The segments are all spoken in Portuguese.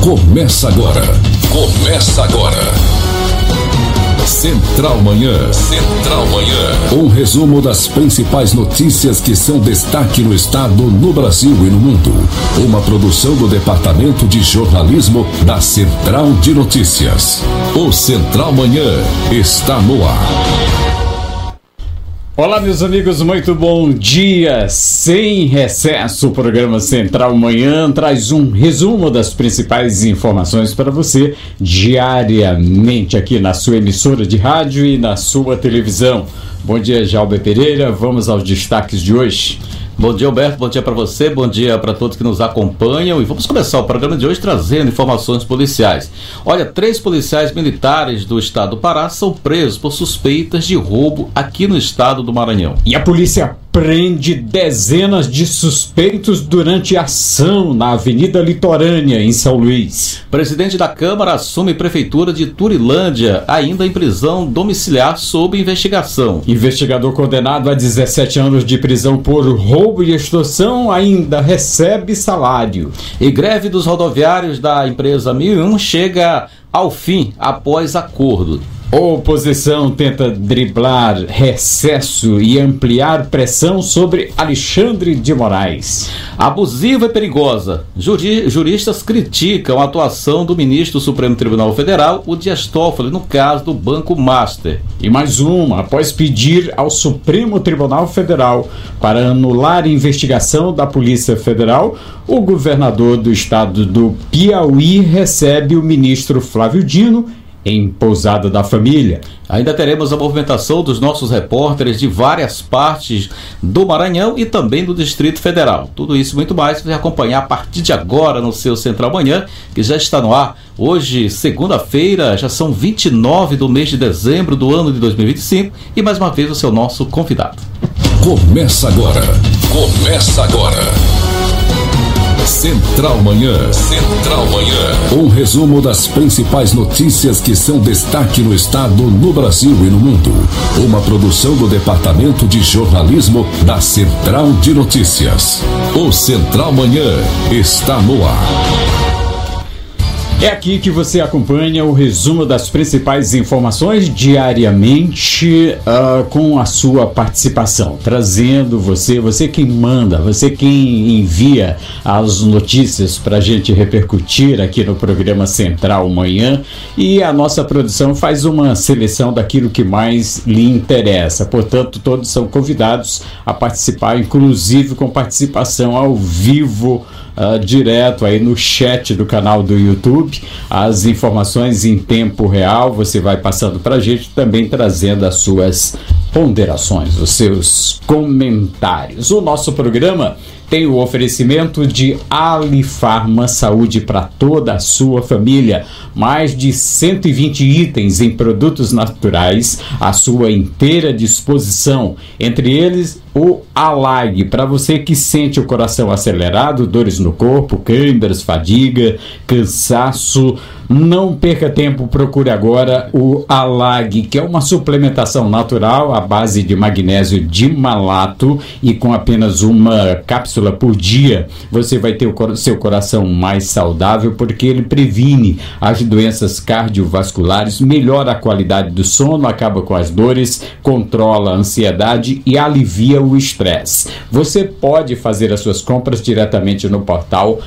Começa agora. Central Manhã. Central Manhã. Um resumo das principais notícias que são destaque no estado, no Brasil e no mundo. Uma produção do Departamento de Jornalismo da Central de Notícias. O Central Manhã está no ar. Olá, meus amigos, muito bom dia. Sem recesso, o programa Central Manhã traz um resumo das principais informações para você diariamente aqui na sua emissora de rádio e na sua televisão. Bom dia, Jalber Pereira. Vamos aos destaques de hoje. Bom dia, Alberto, bom dia para você, bom dia para todos que nos acompanham, e vamos começar o programa de hoje trazendo informações policiais. Olha, 3 policiais militares do estado do Pará são presos por suspeitas de roubo aqui no estado do Maranhão. E a polícia prende dezenas de suspeitos durante ação na Avenida Litorânea, em São Luís. Presidente da Câmara assume prefeitura de Turilândia, ainda em prisão domiciliar sob investigação. Investigador condenado a 17 anos de prisão por roubo e extorsão ainda recebe salário. E greve dos rodoviários da empresa 1001 chega ao fim após acordo. Oposição tenta driblar recesso e ampliar pressão sobre Alexandre de Moraes. Abusiva e perigosa. Juristas criticam a atuação do ministro do Supremo Tribunal Federal, o Dias Toffoli, no caso do Banco Master. E mais uma, após pedir ao Supremo Tribunal Federal para anular a investigação da Polícia Federal, o governador do estado do Piauí recebe o ministro Flávio Dino em Pousada da Família. Ainda teremos a movimentação dos nossos repórteres de várias partes do Maranhão e também do Distrito Federal. Tudo isso e muito mais você vai acompanhar a partir de agora no seu Central Manhã, que já está no ar. Hoje, segunda-feira, já são 29 do mês de dezembro do ano de 2025 e mais uma vez você é o nosso convidado. Começa agora. Central Manhã. Central Manhã. Um resumo das principais notícias que são destaque no estado, no Brasil e no mundo. Uma produção do Departamento de Jornalismo da Central de Notícias. O Central Manhã está no ar. É aqui que você acompanha o resumo das principais informações diariamente com a sua participação, trazendo você quem manda, você quem envia as notícias para a gente repercutir aqui no programa Central Manhã, e a nossa produção faz uma seleção daquilo que mais lhe interessa. Portanto, todos são convidados a participar, inclusive com participação ao vivo, direto aí no chat do canal do YouTube. As informações em tempo real você vai passando pra gente, também trazendo as suas ponderações, os seus comentários. O nosso programa tem o oferecimento de Alifarma, saúde para toda a sua família. Mais de 120 itens em produtos naturais à sua inteira disposição. Entre eles, o Alag, para você que sente o coração acelerado, dores no corpo, câimbras, fadiga, cansaço. Não perca tempo, procure agora o Alag, que é uma suplementação natural à base de magnésio de malato, e com apenas uma cápsula por dia você vai ter o seu coração mais saudável, porque ele previne as doenças cardiovasculares, melhora a qualidade do sono, acaba com as dores, controla a ansiedade e alivia o estresse. Você pode fazer as suas compras diretamente no portal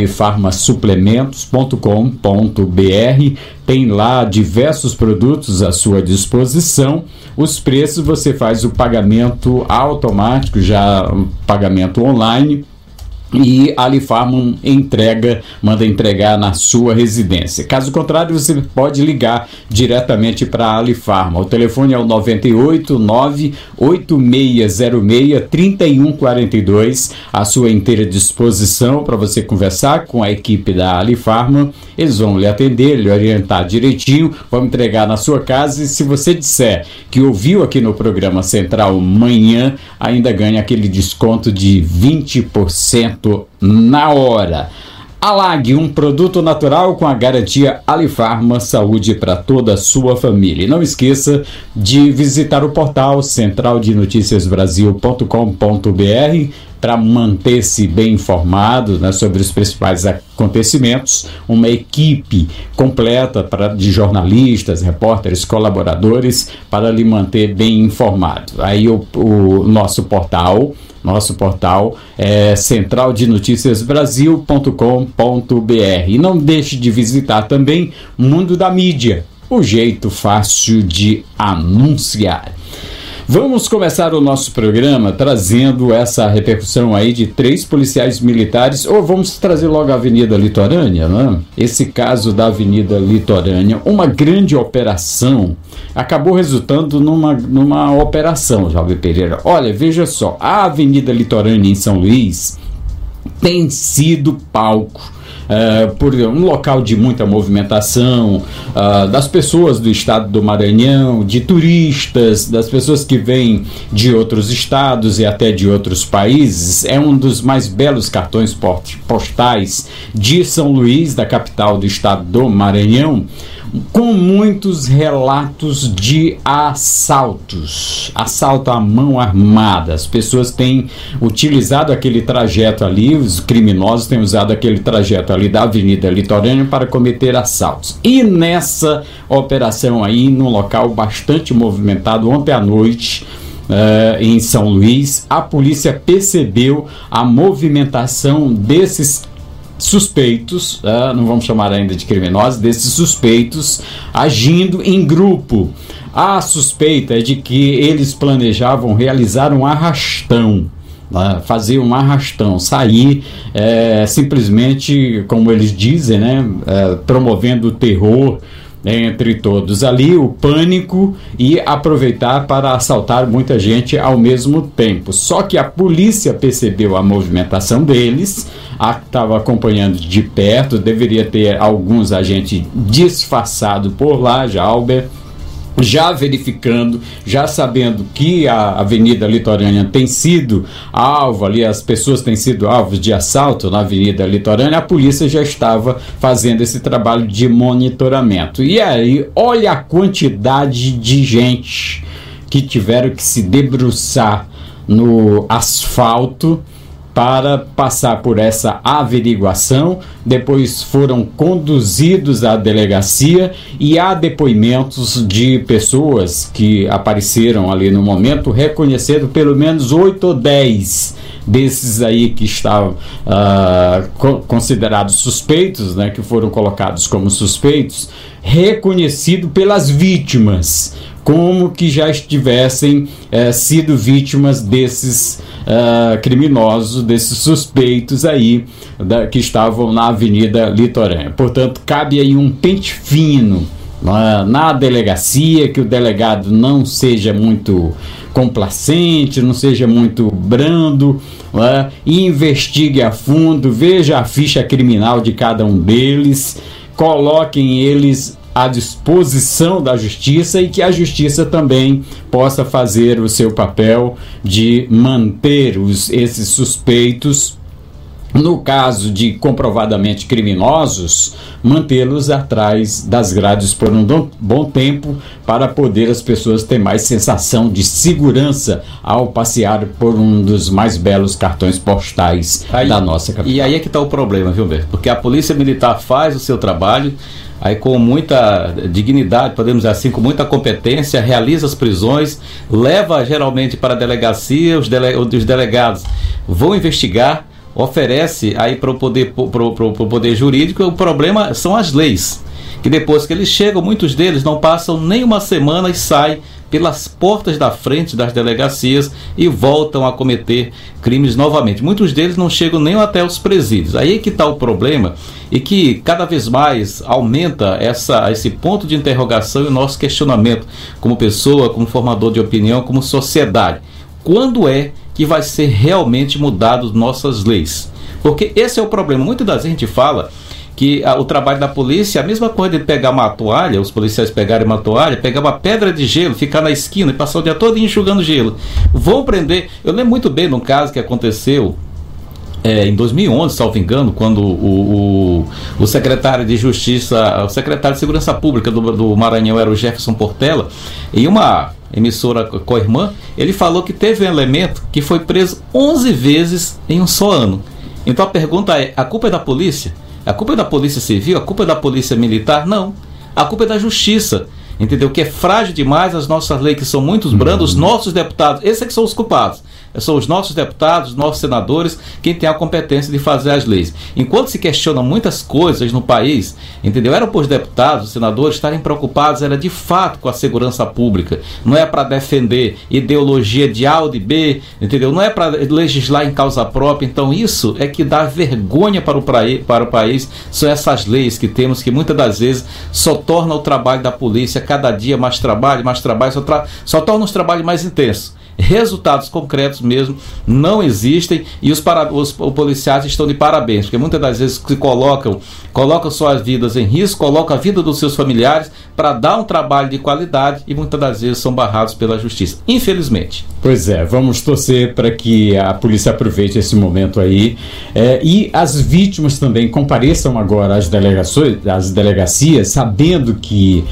alifarmasuplementos.com.br. Tem lá diversos produtos à sua disposição. Os preços você faz o pagamento automático, já pagamento online, e a Alifarma manda entregar na sua residência. Caso contrário, você pode ligar diretamente para a Alifarma. O telefone é o 989-8606-3142, à sua inteira disposição para você conversar com a equipe da Alifarma. Eles vão lhe atender, lhe orientar direitinho, vão entregar na sua casa, e se você disser que ouviu aqui no programa Central Manhã, ainda ganha aquele desconto de 20% na hora. Alag, um produto natural com a garantia Alifarma, saúde para toda a sua família. E não esqueça de visitar o portal centraldenoticiasbrasil.com.br. para manter-se bem informado, né, sobre os principais acontecimentos, uma equipe completa de jornalistas, repórteres, colaboradores, para lhe manter bem informado. Aí o nosso portal é centraldenoticiasbrasil.com.br. E não deixe de visitar também Mundo da Mídia, o jeito fácil de anunciar. Vamos começar o nosso programa trazendo essa repercussão aí de 3 policiais militares, ou vamos trazer logo a Avenida Litorânea, né? Esse caso da Avenida Litorânea, uma grande operação, acabou resultando numa operação, Jalber Pereira. Olha, veja só, a Avenida Litorânea em São Luís tem sido palco por um local de muita movimentação das pessoas do estado do Maranhão, de turistas, das pessoas que vêm de outros estados e até de outros países. É um dos mais belos cartões postais de São Luís, da capital do estado do Maranhão, com muitos relatos de assalto à mão armada. As pessoas têm utilizado aquele trajeto ali, os criminosos têm usado aquele trajeto ali da Avenida Litorânea para cometer assaltos. E nessa operação aí, num local bastante movimentado, ontem à noite, em São Luís, a polícia percebeu a movimentação desses suspeitos, não vamos chamar ainda de criminosos, desses suspeitos agindo em grupo. A suspeita é de que eles planejavam realizar um arrastão, fazer um arrastão, sair simplesmente, como eles dizem, né, promovendo o terror entre todos ali, o pânico, e aproveitar para assaltar muita gente ao mesmo tempo. Só que a polícia percebeu a movimentação deles, estava acompanhando de perto, deveria ter alguns agentes disfarçados por lá, já verificando, já sabendo que a Avenida Litorânea tem sido alvo ali, as pessoas têm sido alvos de assalto na Avenida Litorânea, a polícia já estava fazendo esse trabalho de monitoramento. E aí, olha a quantidade de gente que tiveram que se debruçar no asfalto para passar por essa averiguação. Depois foram conduzidos à delegacia e há depoimentos de pessoas que apareceram ali no momento, reconhecendo pelo menos 8 ou 10 desses aí que estavam considerados suspeitos, né, que foram colocados como suspeitos, reconhecido pelas vítimas, como que já estivessem sido vítimas desses criminosos, desses suspeitos aí que estavam na Avenida Litorânea. Portanto, cabe aí um pente fino na delegacia, que o delegado não seja muito complacente, não seja muito brando, e investigue a fundo, veja a ficha criminal de cada um deles, coloquem eles à disposição da justiça e que a justiça também possa fazer o seu papel de manter esses suspeitos, no caso de comprovadamente criminosos, mantê-los atrás das grades por um bom tempo, para poder as pessoas terem mais sensação de segurança ao passear por um dos mais belos cartões postais da nossa capital. E aí é que está o problema, viu, Humberto? Porque a Polícia Militar faz o seu trabalho, aí com muita dignidade, podemos dizer assim, com muita competência, realiza as prisões, leva geralmente para a delegacia, os delegados vão investigar, oferece aí para o poder jurídico. O problema são as leis, que depois que eles chegam, muitos deles não passam nem uma semana e saem pelas portas da frente das delegacias e voltam a cometer crimes novamente. Muitos deles não chegam nem até os presídios. Aí é que está o problema, e que cada vez mais aumenta esse ponto de interrogação e o nosso questionamento como pessoa, como formador de opinião, como sociedade. Quando é que vai ser realmente mudado nossas leis? Porque esse é o problema. Muitas das vezes a gente fala que o trabalho da polícia é a mesma coisa de pegar uma toalha, os policiais pegarem uma toalha, pegar uma pedra de gelo, ficar na esquina e passar o dia todo enxugando gelo. Vão prender. Eu lembro muito bem de um caso que aconteceu em 2011, salvo engano, quando o secretário de Justiça, o secretário de Segurança Pública do Maranhão era o Jefferson Portela, em uma emissora co-irmã, ele falou que teve um elemento que foi preso 11 vezes em um só ano. Então a pergunta é, a culpa é da polícia? A culpa é da polícia civil? A culpa é da polícia militar? Não. A culpa é da justiça. Entendeu? Que é frágil demais as nossas leis, que são muito brandas, os nossos deputados, esses é que são os culpados. São os nossos deputados, os nossos senadores, quem tem a competência de fazer as leis. Enquanto se questiona muitas coisas no país, entendeu? Era para os deputados, os senadores estarem preocupados, era de fato com a segurança pública. Não é para defender ideologia de A ou de B, entendeu? Não é para legislar em causa própria. Então isso é que dá vergonha para o país. São essas leis que temos, que muitas das vezes só tornam o trabalho da polícia cada dia mais trabalho, só torna os trabalhos mais intensos. Resultados concretos mesmo não existem, e os policiais estão de parabéns, porque muitas das vezes se colocam suas vidas em risco, colocam a vida dos seus familiares para dar um trabalho de qualidade, e muitas das vezes são barrados pela justiça, infelizmente. Pois é, vamos torcer para que a polícia aproveite esse momento aí, e as vítimas também compareçam agora às delegacias, sabendo que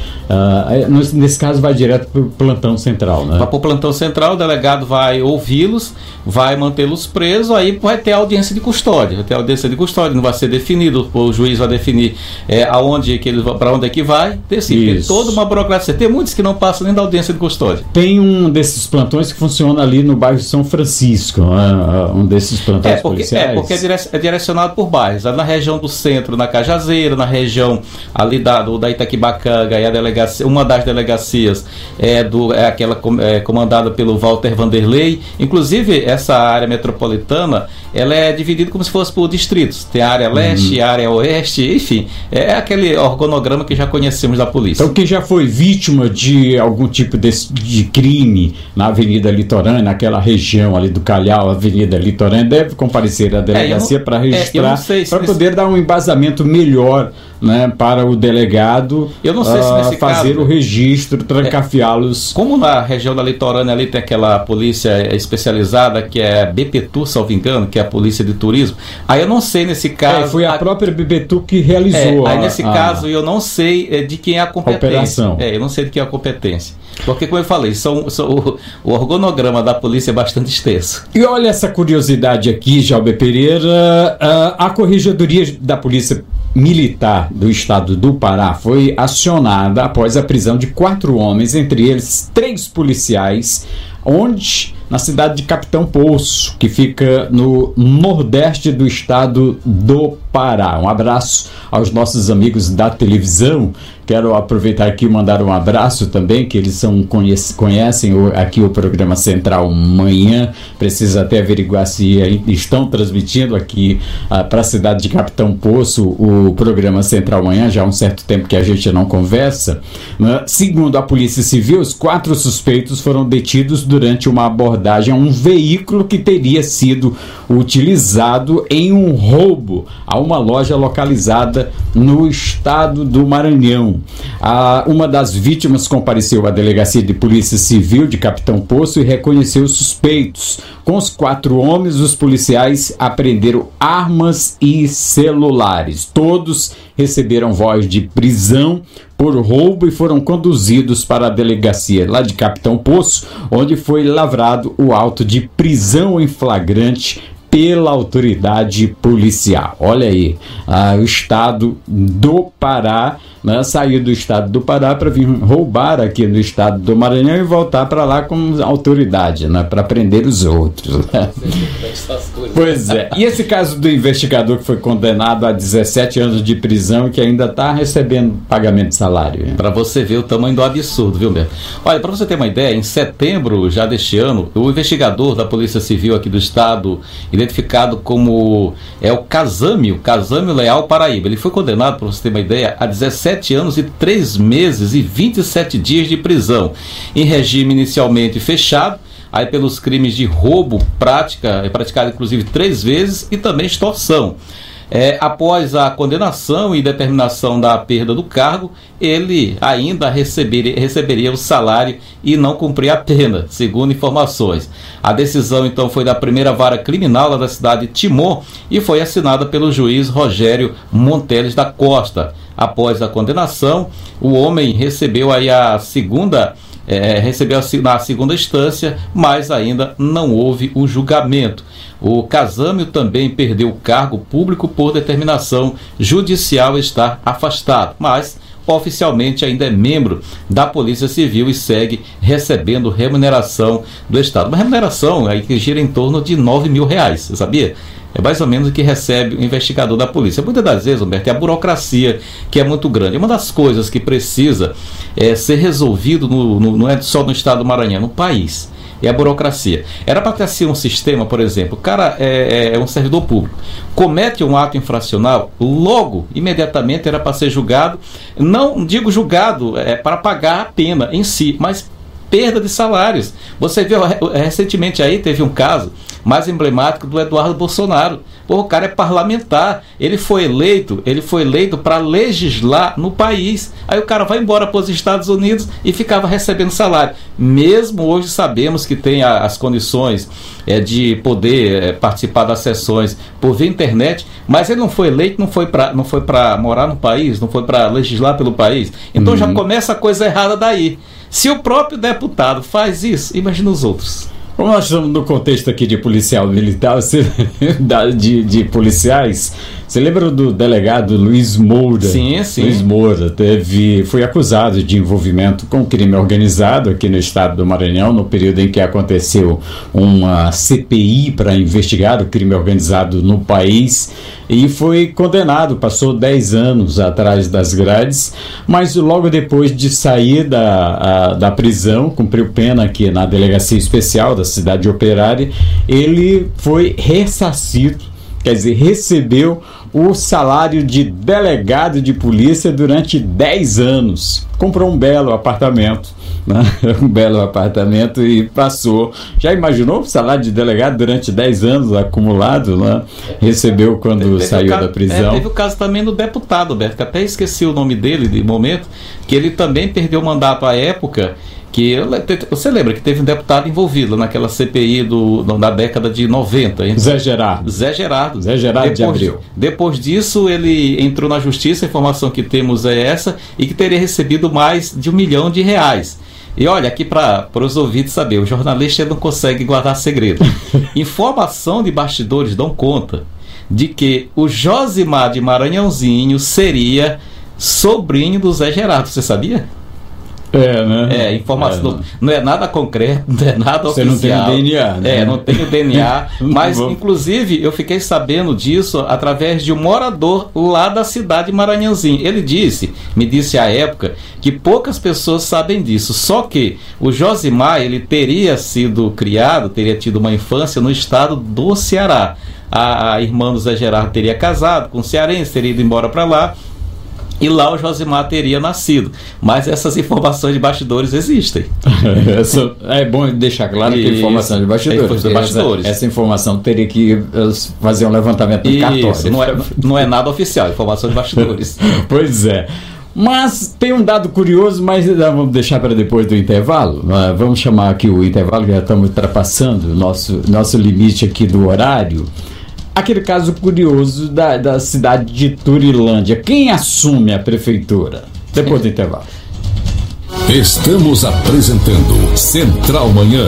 nesse caso vai direto para o plantão central, né? Vai para o plantão central, o delegado vai ouvi-los, vai mantê-los presos, aí vai ter audiência de custódia. Não vai ser definido, o juiz vai definir para onde é que vai, tem toda uma burocracia. Tem muitos que não passam nem da audiência de custódia. Tem um desses plantões que funciona ali no bairro de São Francisco, um desses plantões policiais. Porque é direcionado por bairros. Na região do centro, na Cajazeira, na região ali da Itaquibacanga, e uma das delegacias é aquela comandada pelo Walter Vanderlei. Inclusive, essa área metropolitana, ela é dividida como se fosse por distritos. Tem a área leste, a área oeste, enfim, é aquele organograma que já conhecemos da polícia. Então, quem já foi vítima de algum tipo de crime na Avenida Litorânea, naquela região ali do Calhau, Avenida Litorânea, deve comparecer à delegacia para registrar, para poder dar um embasamento melhor, né, para o delegado. Eu não sei se nesse fazer caso, o registro, trancafiá-los. Como na região da Litorânea ali tem aquela polícia especializada que é a BPTU, salvo engano, que é a polícia de turismo. Aí eu não sei nesse caso. Foi a própria BPTU que realizou. Aí nesse caso eu não sei de quem é a competência. Operação. Eu não sei de quem é a competência. Porque, como eu falei, o organograma da polícia é bastante extenso. E olha essa curiosidade aqui, Jalber Pereira. A Corregedoria da Polícia Militar do Estado do Pará foi acionada após a prisão de 4 homens, entre eles 3 policiais, na cidade de Capitão Poço, que fica no nordeste do estado do Pará. Um abraço aos nossos amigos da televisão. Quero aproveitar aqui e mandar um abraço também, que eles conhecem aqui o programa Central Manhã. Precisa até averiguar se estão transmitindo aqui para a cidade de Capitão Poço o programa Central Manhã. Já há um certo tempo que a gente não conversa. Segundo a Polícia Civil, os 4 suspeitos foram detidos durante uma abordagem a um veículo que teria sido utilizado em um roubo a uma loja localizada no estado do Maranhão. Uma das vítimas compareceu à Delegacia de Polícia Civil de Capitão Poço e reconheceu os suspeitos. Com os 4 homens, os policiais apreenderam armas e celulares. Todos receberam voz de prisão por roubo e foram conduzidos para a delegacia lá de Capitão Poço, onde foi lavrado o auto de prisão em flagrante pela autoridade policial. Olha aí, o estado do Pará, né, saiu do estado do Pará para vir roubar aqui no estado do Maranhão e voltar para lá com autoridade, né, para prender os outros. Pois é. E esse caso do investigador que foi condenado a 17 anos de prisão e que ainda está recebendo pagamento de salário? Para você ver o tamanho do absurdo, viu, Beto? Olha, para você ter uma ideia, em setembro já deste ano, o investigador da Polícia Civil aqui do estado, identificado como o Casâmio Leal Paraíba, ele foi condenado, para você ter uma ideia, a 17 anos e 3 meses e 27 dias de prisão, em regime inicialmente fechado, aí pelos crimes de roubo praticado inclusive 3 vezes, e também extorsão. Após a condenação e determinação da perda do cargo, ele ainda receberia o salário e não cumpria a pena, segundo informações. A decisão então foi da primeira vara criminal lá da cidade de Timon e foi assinada pelo juiz Rogério Monteles da Costa. Após a condenação, o homem recebeu aí na segunda instância, mas ainda não houve o julgamento. O Casâmio também perdeu o cargo público por determinação judicial e está afastado, mas oficialmente ainda é membro da Polícia Civil e segue recebendo remuneração do Estado. Uma remuneração aí que gira em torno de R$9.000, você sabia? É mais ou menos o que recebe o investigador da polícia. Muitas das vezes, Humberto, é a burocracia que é muito grande. Uma das coisas que precisa ser resolvido não é só no estado do Maranhão, no país. É a burocracia. Era para ter assim um sistema, por exemplo, o cara é um servidor público, comete um ato infracional, logo, imediatamente era para ser julgado, não digo julgado para pagar a pena em si, mas perda de salários. Você viu, recentemente aí teve um caso mais emblemático do Eduardo Bolsonaro. O cara é parlamentar, ele foi eleito para legislar no país. Aí o cara vai embora para os Estados Unidos e ficava recebendo salário. Mesmo hoje sabemos que tem as condições de poder participar das sessões por via internet, mas ele não foi eleito, não foi para morar no país, não foi para legislar pelo país. Então já começa a coisa errada daí. Se o próprio deputado faz isso, imagina os outros. Como nós estamos no contexto aqui de policial militar, de policiais, você lembra do delegado Luiz Moura? Sim, sim. Luiz Moura foi acusado de envolvimento com crime organizado aqui no estado do Maranhão, no período em que aconteceu uma CPI para investigar o crime organizado no país, e foi condenado, passou 10 anos atrás das grades, mas logo depois de sair da prisão, cumpriu pena aqui na Delegacia Especial da Cidade Operária, ele foi ressarcido, quer dizer, recebeu o salário de delegado de polícia durante 10 anos. Comprou um belo apartamento, né? Um belo apartamento e passou. Já imaginou o salário de delegado durante 10 anos acumulado, né? Recebeu quando saiu da prisão. Teve o caso também do deputado, Beto, que até esqueci o nome dele de momento, que ele também perdeu o mandato à época. Você lembra que teve um deputado envolvido naquela CPI da década de 90? Hein? Zé Gerardo de Abreu. Depois disso, ele entrou na justiça, a informação que temos é essa, e que teria recebido mais de R$1 milhão. E olha, aqui para os ouvintes saber, o jornalista não consegue guardar segredo. Informação de bastidores dão conta de que o Josimar de Maranhãozinho seria sobrinho do Zé Gerardo, você sabia? Né? Informação não é nada concreto, não é nada você oficial. Você não tem o DNA, né? Não tem o DNA, mas inclusive eu fiquei sabendo disso através de um morador lá da cidade de Maranhãozinho. Ele me disse à época que poucas pessoas sabem disso, só que o Josimar, ele teria sido criado, teria tido uma infância no estado do Ceará. A irmã do Zé Gerardo teria casado com um cearense, teria ido embora para lá, e lá o Josimar teria nascido. Mas essas informações de bastidores existem. É bom deixar claro que informação de bastidores. Essa informação teria que fazer um levantamento do cartório. Não é nada oficial, informação de bastidores. Pois é. Mas tem um dado curioso, mas vamos deixar para depois do intervalo. Vamos chamar aqui o intervalo, já estamos ultrapassando o nosso limite aqui do horário. Aquele caso curioso da cidade de Turilândia. Quem assume a prefeitura? Depois do intervalo. Estamos apresentando Central Manhã.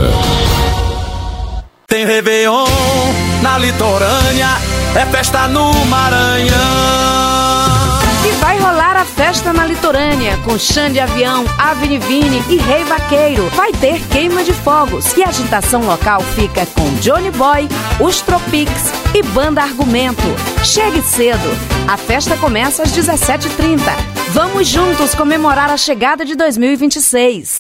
Tem Réveillon na litorânea, é festa no Maranhão. E vai rolar a festa na litorânea, com Xande Avião, Avenivini e Rei Vaqueiro. Vai ter queima de fogos e a agitação local fica com Johnny Boy, os Tropics e Banda Argumento. Chegue cedo, a festa começa às 17h30. Vamos juntos comemorar a chegada de 2026.